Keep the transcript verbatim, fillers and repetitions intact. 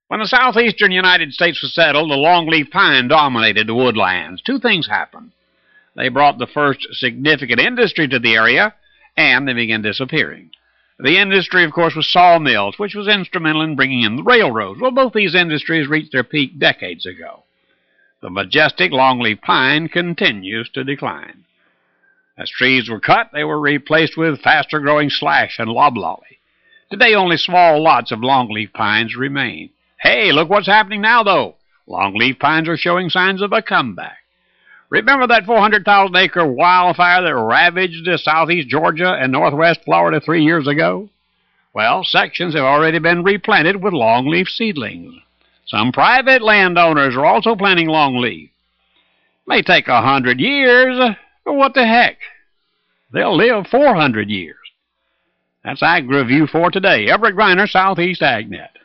When the southeastern United States was settled, the longleaf pine dominated the woodlands. Two things happened. They brought the first significant industry to the area, and they began disappearing. The industry, of course, was sawmills, which was instrumental in bringing in the railroads. Well, both these industries reached their peak decades ago. The majestic longleaf pine continues to decline. As trees were cut, they were replaced with faster-growing slash and loblolly. Today, only small lots of longleaf pines remain. Hey, look what's happening now, though. Longleaf pines are showing signs of a comeback. Remember that four hundred thousand acre wildfire that ravaged southeast Georgia and northwest Florida three years ago? Well, sections have already been replanted with longleaf seedlings. Some private landowners are also planting longleaf. May take a hundred years, but what the heck? They'll live four hundred years. That's AgriView for today. Everett Griner, Southeast AgNet.